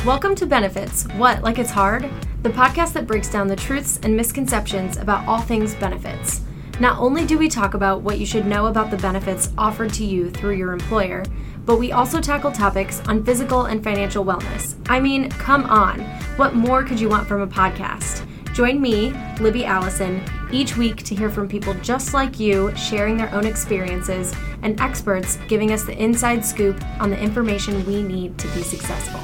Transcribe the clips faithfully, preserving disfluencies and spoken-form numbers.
Welcome to Benefits, What, Like It's Hard? The podcast that breaks down the truths and misconceptions about all things benefits. Not only do we talk about what you should know about the benefits offered to you through your employer, but we also tackle topics on physical and financial wellness. I mean, come on, what more could you want from a podcast? Join me, Libby Allison, each week to hear from people just like you sharing their own experiences and experts giving us the inside scoop on the information we need to be successful.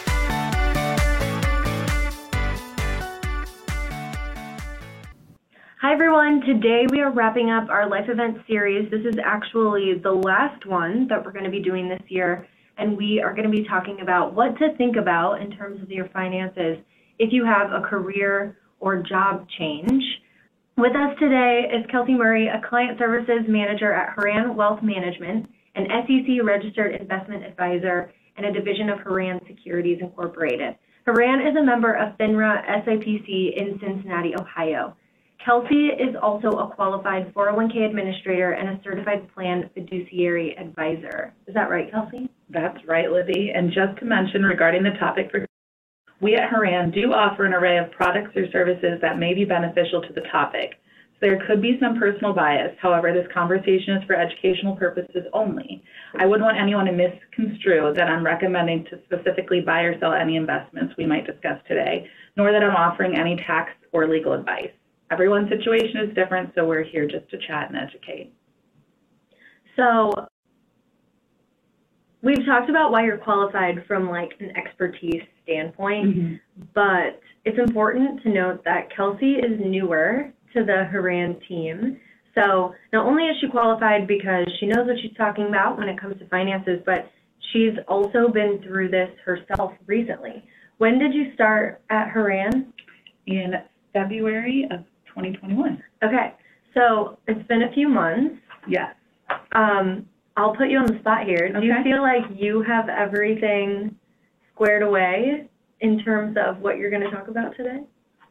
Hi everyone, today we are wrapping up our life event series. This is actually the last one that we're going to be doing this year, and we are going to be talking about what to think about in terms of your finances if you have a career or job change. With us today is Kelsey Murray, a Client Services Manager at Horan Wealth Management, an S E C registered investment advisor, and a division of Horan Securities Incorporated. Horan is a member of FINRA S I P C in Cincinnati, Ohio. Kelsey is also a qualified four oh one k administrator and a certified plan fiduciary advisor. Is that right, Kelsey? That's right, Libby. And just to mention regarding the topic, for we at Horan do offer an array of products or services that may be beneficial to the topic. So there could be some personal bias. However, this conversation is for educational purposes only. I wouldn't want anyone to misconstrue that I'm recommending to specifically buy or sell any investments we might discuss today, nor that I'm offering any tax or legal advice. Everyone's situation is different, so we're here just to chat and educate. So we've talked about why you're qualified from like an expertise standpoint, mm-hmm. but it's important to note that Kelsey is newer to the Horan team. So not only is she qualified because she knows what she's talking about when it comes to finances, but she's also been through this herself recently. When did you start at Horan? In February of twenty twenty-one. Okay, so it's been a few months. Yes. Um, I'll put you on the spot here. Do okay. you feel like you have everything squared away in terms of what you're going to talk about today?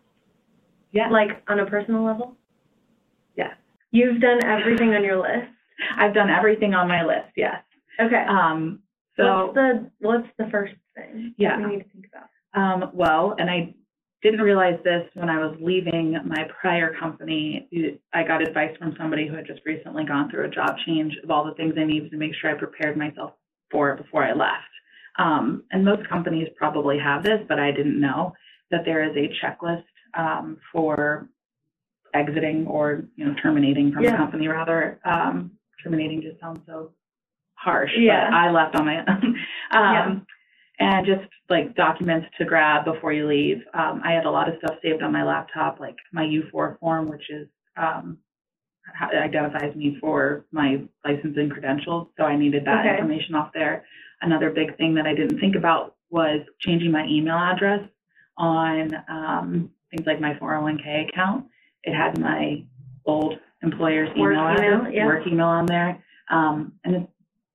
Yeah. Like on a personal level? Yes. You've done everything on your list? I've done everything on my list, yes. Okay. Um, so what's the what's the first thing yeah. that we need to think about? Um, well, and I didn't realize this when I was leaving my prior company. I got advice from somebody who had just recently gone through a job change of all the things I needed to make sure I prepared myself for it before I left. Um, and most companies probably have this, but I didn't know that there is a checklist um, for exiting or you know terminating from yeah. a company. Rather, um, terminating just sounds so harsh. Yeah. But I left on my own. um, yeah. And just like documents to grab before you leave. Um, I had a lot of stuff saved on my laptop, like my U four form, which is um, identifies me for my licensing credentials. So I needed that okay. information off there. Another big thing that I didn't think about was changing my email address on um, things like my four oh one k account. It had my old employer's work email email, address, yeah. work email on there, um, and it's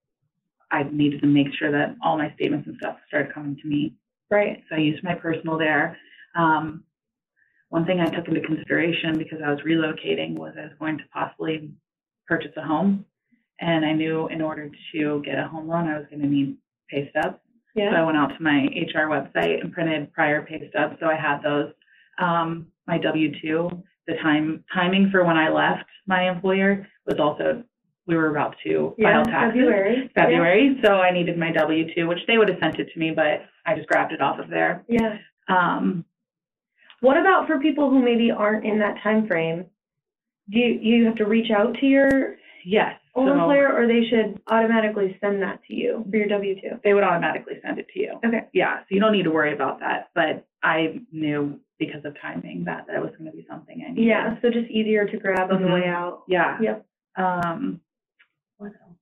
I needed to make sure that all my statements and stuff started coming to me. Right. So I used my personal there. Um, one thing I took into consideration because I was relocating was I was going to possibly purchase a home. And I knew in order to get a home loan, I was going to need pay stubs. Yeah. So I went out to my H R website and printed prior pay stubs. So I had those. Um, my W two, the time timing for when I left my employer was also we were about to yeah, file taxes. February. February. Yeah. So I needed my W two, which they would have sent it to me, but I just grabbed it off of there. Yeah. Um, what about for people who maybe aren't in that time frame? Do you, you have to reach out to your yes. old so employer, or they should automatically send that to you for your W two? They would automatically send it to you. Okay. Yeah. So you don't need to worry about that. But I knew because of timing that that was going to be something I needed. Yeah. So just easier to grab on mm-hmm. the way out. Yeah. Yep. Um, What else?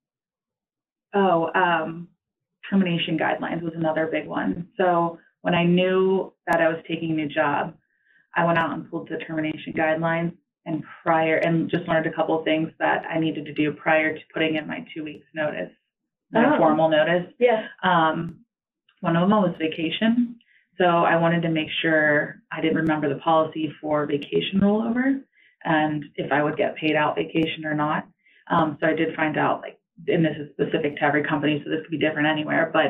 Oh, um, termination guidelines was another big one. So when I knew that I was taking a new job, I went out and pulled the termination guidelines and prior and just learned a couple of things that I needed to do prior to putting in my two weeks notice, my oh. formal notice. Yeah. Um, one of them was vacation. So I wanted to make sure I didn't remember the policy for vacation rollover and if I would get paid out vacation or not. Um, so I did find out, like, and this is specific to every company, so this could be different anywhere, but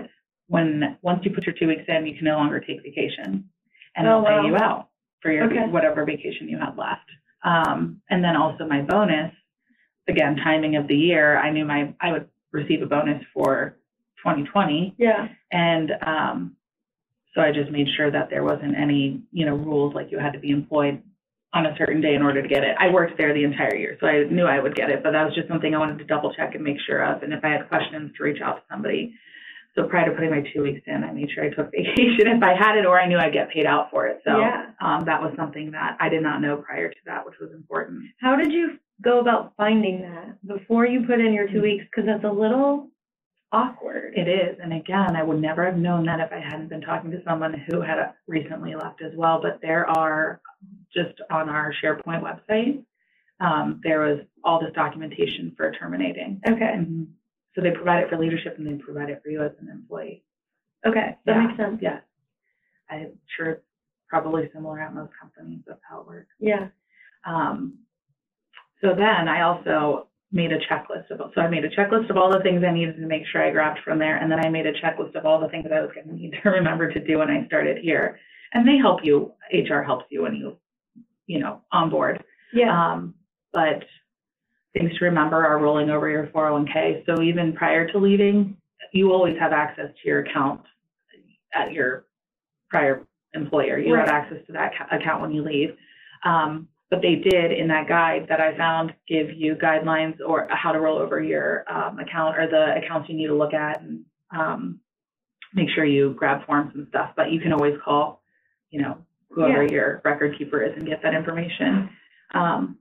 when once you put your two weeks in, you can no longer take vacation, and Oh, they'll pay wow. you out for your Okay. whatever vacation you had left. Um, and then also my bonus, again, timing of the year, I knew my I would receive a bonus for twenty twenty, Yeah. and um, so I just made sure that there wasn't any, you know, rules like you had to be employed on a certain day in order to get it. I worked there the entire year, so I knew I would get it, but that was just something I wanted to double check and make sure of, and if I had questions, to reach out to somebody. So prior to putting my two weeks in, I made sure I took vacation if I had it, or I knew I'd get paid out for it. So Yeah. um, that was something that I did not know prior to that, which was important. How did you go about finding that before you put in your two weeks? Because that's a little awkward. It is, and again, I would never have known that if I hadn't been talking to someone who had recently left as well, but there are, just on our SharePoint website, um, there was all this documentation for terminating. Okay. Mm-hmm. So they provide it for leadership and they provide it for you as an employee. Okay. That Yeah. makes sense. Yes. I'm sure it's probably similar at most companies. That's how it works. Yeah. Um, so then I also made a checklist of, so I made a checklist of all the things I needed to make sure I grabbed from there. And then I made a checklist of all the things I was going to need to remember to do when I started here. And they help you, H R helps you when you, you know, onboard. Yeah. Um, but things to remember are rolling over your four oh one K. So even prior to leaving, you always have access to your account at your prior employer. You Right. have access to that ca- account when you leave. Um, but they did, in that guide that I found, give you guidelines or how to roll over your um, account, or the accounts you need to look at, and um, make sure you grab forms and stuff. But you can always call, you know, whoever Yeah. your record keeper is and get that information. Um,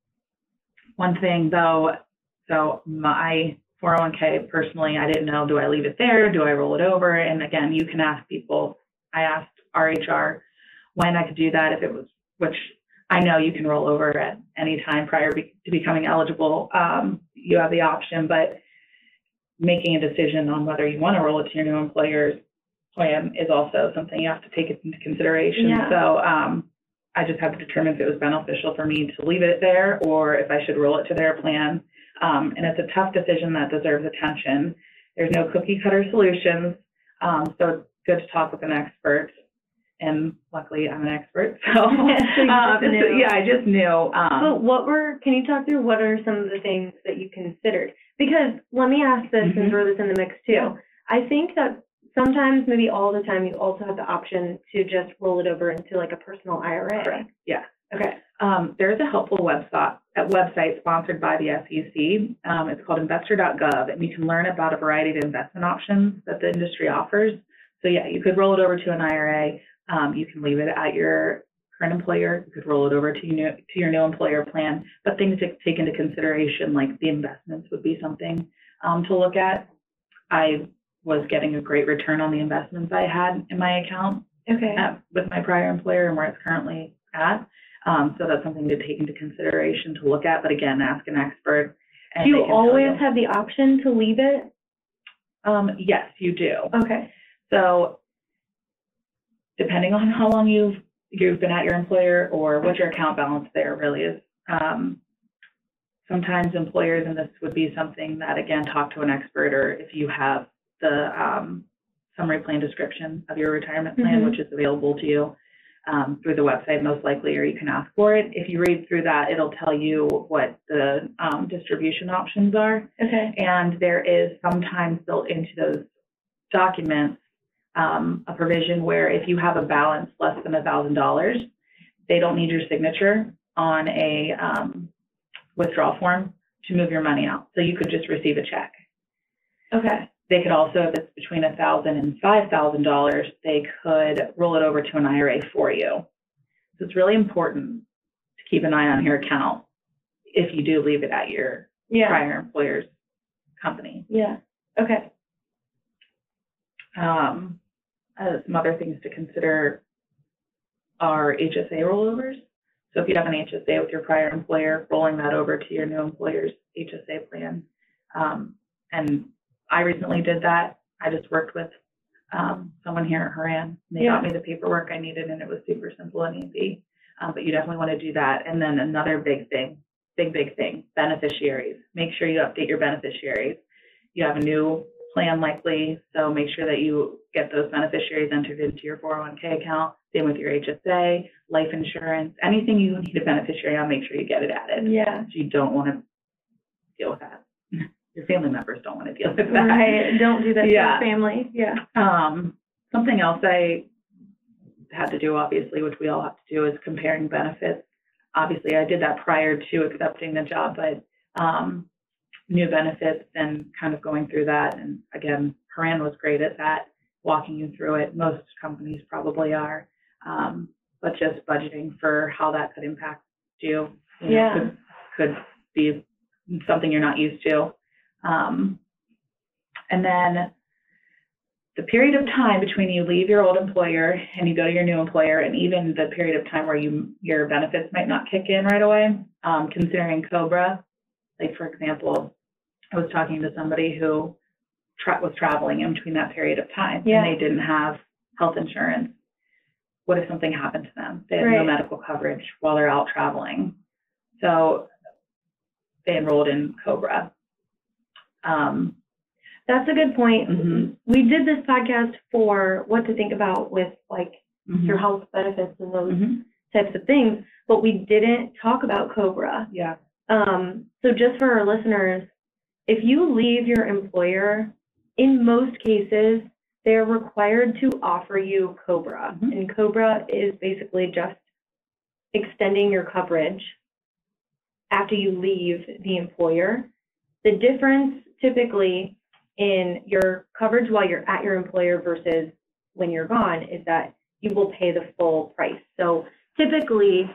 one thing though, so my four oh one K personally, I didn't know, do I leave it there? Do I roll it over? And again, you can ask people. I asked our H R when I could do that, if it was, which I know you can roll over at any time prior be, to becoming eligible. Um, you have the option, but making a decision on whether you want to roll it to your new employer's plan is also something you have to take into consideration. Yeah. So um, I just had to determine if it was beneficial for me to leave it there or if I should roll it to their plan. Um, and it's a tough decision that deserves attention. There's no cookie cutter solutions, um, so it's good to talk with an expert. And luckily, I'm an expert, so, So you um, just knew. yeah, I just knew. Um, But what were, can you talk through what are some of the things that you considered? Because let me ask this and Mhm. throw this in the mix too. Yeah. I think that sometimes, maybe all the time, you also have the option to just roll it over into like a personal I R A. Correct. Yeah. Okay. Um, there's a helpful website, a website sponsored by the S E C. Um, it's called investor dot gov, and you can learn about a variety of investment options that the industry offers. So yeah, you could roll it over to an I R A. Um, you can leave it at your current employer. You could roll it over to your new, to your new employer plan. But things to take into consideration, like the investments, would be something um, to look at. I was getting a great return on the investments I had in my account Okay. at, with my prior employer and where it's currently at. Um, so that's something to take into consideration to look at. But again, ask an expert. And Do you they can tell always you. have the option to leave it? Um, yes, you do. Okay. So depending on how long you've you've been at your employer or what your account balance there really is, um, sometimes employers, and this would be something that, again, talk to an expert, or if you have the um, summary plan description of your retirement plan, Mhm. which is available to you um, through the website most likely, or you can ask for it. If you read through that, it'll tell you what the um, distribution options are. Okay. And there is sometimes built into those documents um, a provision where if you have a balance less than one thousand dollars, they don't need your signature on a um, withdrawal form to move your money out. So you could just receive a check. Okay. They could also, if it's between one thousand dollars and five thousand dollars, they could roll it over to an I R A for you. So it's really important to keep an eye on your account if you do leave it at your Yeah. prior employer's company. Yeah. Okay. Um, uh, some other things to consider are H S A rollovers. So if you have an H S A with your prior employer, rolling that over to your new employer's H S A plan. Um, and I recently did that. I just worked with um, someone here at Horan. They Yeah. got me the paperwork I needed, and it was super simple and easy. Um, but you definitely want to do that. And then another big thing, big, big thing, beneficiaries. Make sure you update your beneficiaries. You have a new plan likely, so make sure that you get those beneficiaries entered into your four oh one K account. Same with your H S A, life insurance, anything you need a beneficiary on, make sure you get it added. Yeah. You don't want to deal with that. Your family members don't want to deal with that. Right. Don't do that to Yeah. your family. Yeah. Um, something else I had to do, obviously, which we all have to do, is comparing benefits. Obviously, I did that prior to accepting the job, but um, new benefits and kind of going through that. And again, Haran was great at that, walking you through it. Most companies probably are, um, but just budgeting for how that could impact you. you know, Yeah. Could, could be something you're not used to. Um, and then the period of time between you leave your old employer and you go to your new employer, and even the period of time where you your benefits might not kick in right away, um, considering COBRA. Like, for example, I was talking to somebody who tra- was traveling in between that period of time, Yeah. and they didn't have health insurance. What if something happened to them? They had Right. no medical coverage while they're out traveling. So they enrolled in COBRA. Um, That's a good point. Mhm. We did this podcast for what to think about with like mhm. your health benefits and those Mhm. types of things, but we didn't talk about COBRA. Yeah. Um, so just for our listeners, if you leave your employer, in most cases, they're required to offer you COBRA. Mhm. And COBRA is basically just extending your coverage after you leave the employer. The difference typically in your coverage while you're at your employer versus when you're gone is that you will pay the full price. So typically,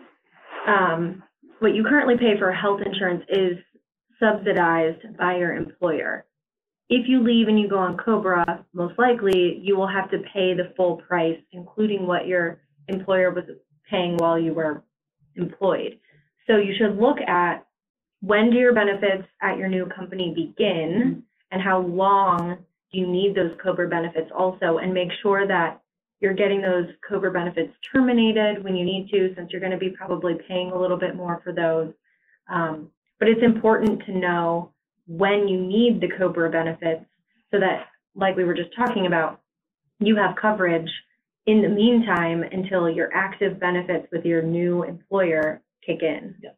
um, what you currently pay for health insurance is subsidized by your employer. If you leave and you go on COBRA, most likely you will have to pay the full price, including what your employer was paying while you were employed. So you should look at when do your benefits at your new company begin, and how long do you need those COBRA benefits also, and make sure that you're getting those COBRA benefits terminated when you need to, since you're going to be probably paying a little bit more for those. Um, but it's important to know when you need the COBRA benefits so that, like we were just talking about, you have coverage in the meantime until your active benefits with your new employer kick in. Yep.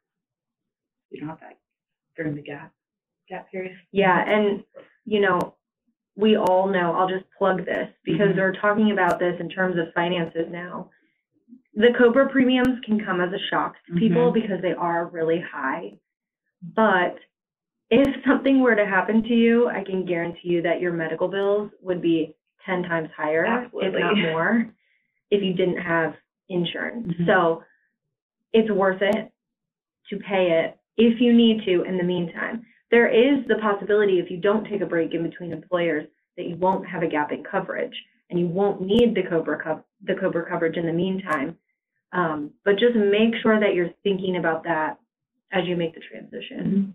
You don't have that during the gap, gap period. Yeah, and, you know, we all know, I'll just plug this because Mhm. we're talking about this in terms of finances now. The COBRA premiums can come as a shock to people Mhm. because they are really high. But if something were to happen to you, I can guarantee you that your medical bills would be ten times higher, Absolutely. if not more, if you didn't have insurance. Mhm. So it's worth it to pay it if you need to in the meantime. There is the possibility, if you don't take a break in between employers, that you won't have a gap in coverage and you won't need the COBRA co- the COBRA coverage in the meantime. Um, but just make sure that you're thinking about that as you make the transition. Mhm.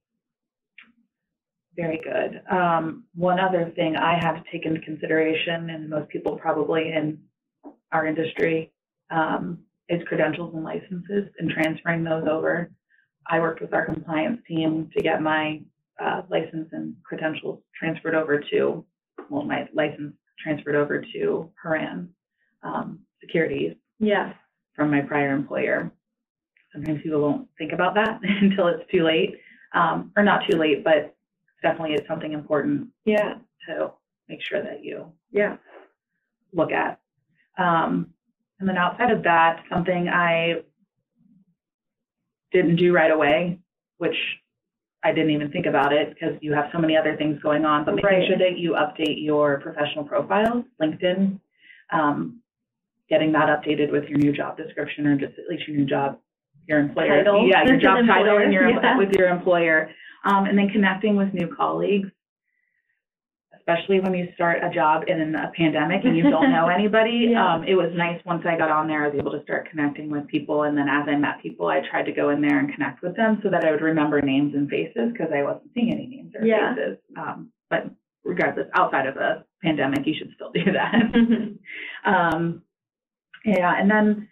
Very good. Um, one other thing I have to take into consideration, and most people probably in our industry, um, is credentials and licenses and transferring those over. I worked with our compliance team to get my uh, license and credentials transferred over to, well, my license transferred over to Haran um, Securities Yeah. from my prior employer. Sometimes people don't think about that until it's too late, um, or not too late, but definitely it's something important Yeah. to make sure that you Yeah. look at. Um, and then outside of that, something I didn't do right away, which I didn't even think about it because you have so many other things going on, but making Right. sure that you update your professional profiles, LinkedIn, um, getting that updated with your new job description or just at least your new job, your employer. Title. Yeah, your job title and your, Yeah. with your employer. Um, and then connecting with new colleagues, especially when you start a job in a pandemic and you don't know anybody. Yeah. Um, it was nice once I got on there, I was able to start connecting with people. And then as I met people, I tried to go in there and connect with them so that I would remember names and faces because I wasn't seeing any names or Yeah. faces. Um, but regardless, outside of the pandemic, you should still do that. um, yeah, and then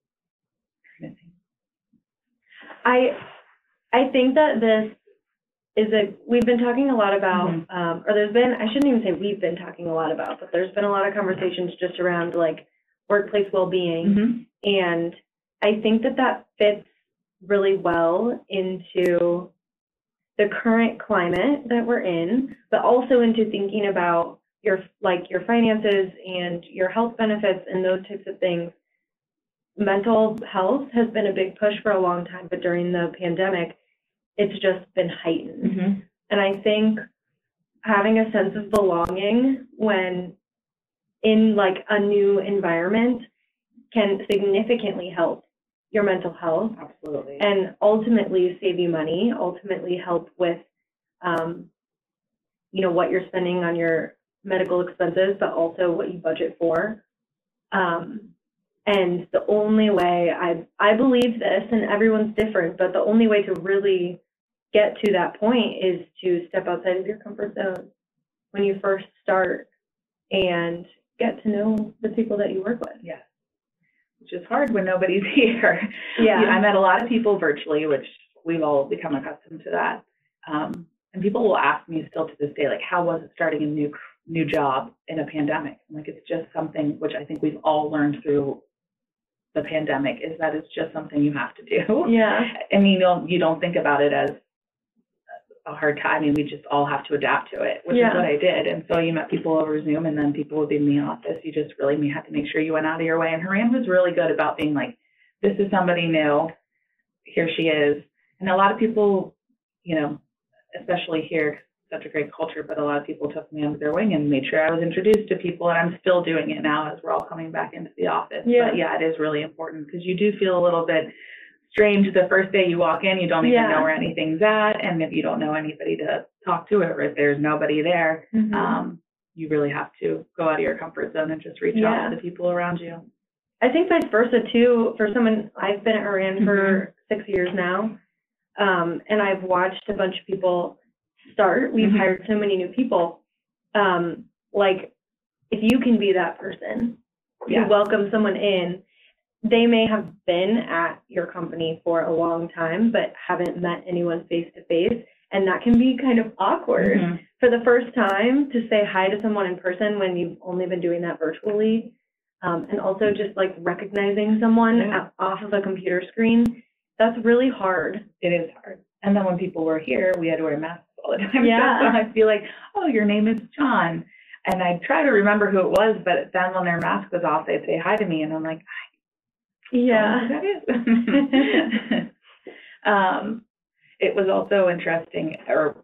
I I think that this is that we've been talking a lot about, Mhm. um, or there's been, I shouldn't even say we've been talking a lot about, but there's been a lot of conversations just around like workplace well-being. Mhm. And I think that that fits really well into the current climate that we're in, but also into thinking about your, like your finances and your health benefits and those types of things. Mental health has been a big push for a long time, but during the pandemic, it's just been heightened. Mhm. And I think having a sense of belonging when in like a new environment can significantly help your mental health Absolutely. and ultimately save you money, ultimately help with, um, you know, what you're spending on your medical expenses, but also what you budget for. Um, and the only way, I, I believe this, and everyone's different, but the only way to really get to that point is to step outside of your comfort zone when you first start and get to know the people that you work with. Yes. Which is hard when nobody's here. Yeah. I met a lot of people virtually, which we've all become accustomed to that. Um, and people will ask me still to this day, like, how was it starting a new new job in a pandemic? I'm like, it's just something which I think we've all learned through the pandemic, is that it's just something you have to do. Yeah. I mean, you don't, you don't think about it as a hard time. I mean, we just all have to adapt to it, which Yeah. is what I did. And so you met people over Zoom, and then people would be in the office. You just really had to make sure you went out of your way. And Haran was really good about being like, this is somebody new. Here she is. And a lot of people, you know, especially here, such a great culture, but a lot of people took me under their wing and made sure I was introduced to people. And I'm still doing it now as we're all coming back into the office. Yeah. But yeah, it is really important because you do feel a little bit strange the first day you walk in. You don't even Yeah. know where anything's at, and if you don't know anybody to talk to, or if there's nobody there, Mhm. um, you really have to go out of your comfort zone and just reach Yeah. out to the people around you. I think vice versa too, for someone, I've been at Haran for Mhm. six years now, um, and I've watched a bunch of people start. We've Mhm. hired so many new people. Um, like, if you can be that person to Yeah. welcome someone in, they may have been at your company for a long time, but haven't met anyone face to face. And that can be kind of awkward Mhm. for the first time to say hi to someone in person when you've only been doing that virtually. Um, and also just like recognizing someone Yeah. off of a computer screen, that's really hard. It is hard. And then when people were here, we had to wear masks all the time. Yeah. So I'd be like, oh, your name is John. And I'd try to remember who it was, but then when their mask was off, they'd say hi to me. And I'm like, Yeah. that is. um, it was also interesting or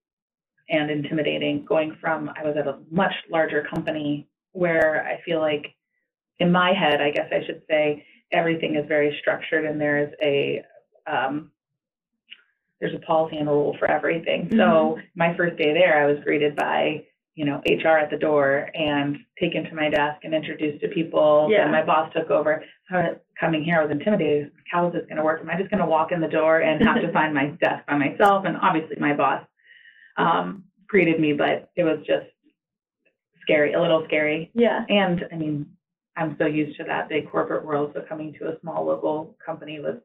and intimidating going from, I was at a much larger company where I feel like in my head, I guess I should say, everything is very structured and there is a um, there's a policy and a rule for everything. Mm-hmm. So my first day there, I was greeted by, you know, H R at the door and taken to my desk and introduced to people. Yeah. And my boss took over. So coming here, I was intimidated. How is this going to work? Am I just going to walk in the door and have to find my desk by myself? And obviously my boss um, greeted me, but it was just scary, a little scary. Yeah. And I mean, I'm so used to that big corporate world, so coming to a small local company was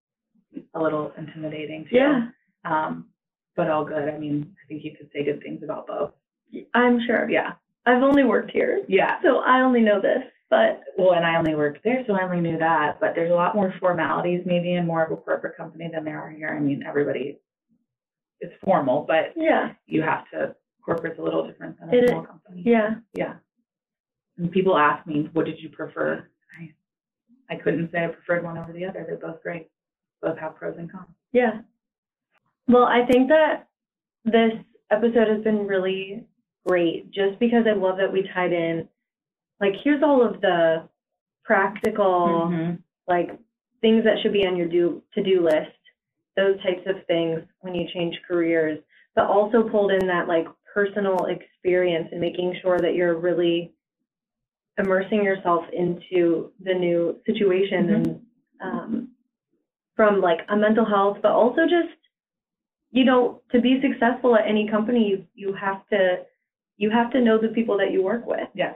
a little intimidating too. Yeah. Um, but all good. I mean, I think you could say good things about both. I'm sure. Yeah. I've only worked here. Yeah. So I only know this, but. Well, and I only worked there, so I only knew that. But there's a lot more formalities maybe in more of a corporate company than there are here. I mean, everybody, it's formal, but yeah, you have to, corporate's a little different than a it small is. company. Yeah. Yeah. And people ask me, what did you prefer? I, I couldn't say I preferred one over the other. They're both great. Both have pros and cons. Yeah. Well, I think that this episode has been really great just because I love that we tied in, like, here's all of the practical, Mm-hmm. like, things that should be on your do to-do list, those types of things when you change careers, but also pulled in that, like, personal experience and making sure that you're really immersing yourself into the new situation. Mm-hmm. and um, from, like, a mental health, but also just, you know, to be successful at any company, you, you have to you have to know the people that you work with. Yeah.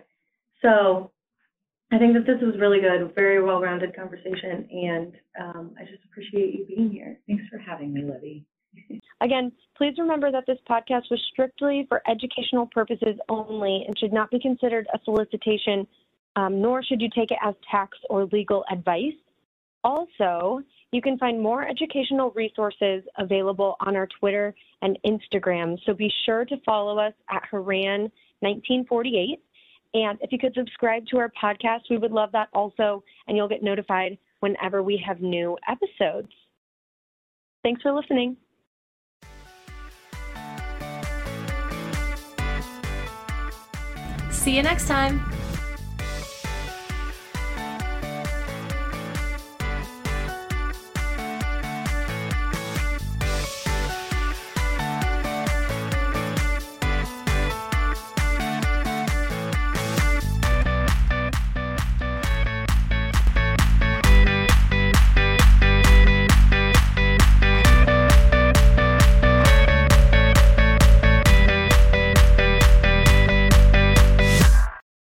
So I think that this was really good, very well-rounded conversation, and um, I just appreciate you being here. Thanks for having me, Libby. Again, please remember that this podcast was strictly for educational purposes only and should not be considered a solicitation, um, nor should you take it as tax or legal advice. Also, you can find more educational resources available on our Twitter and Instagram, so be sure to follow us at Haran nineteen forty-eight. And if you could subscribe to our podcast, we would love that also, and you'll get notified whenever we have new episodes. Thanks for listening. See you next time.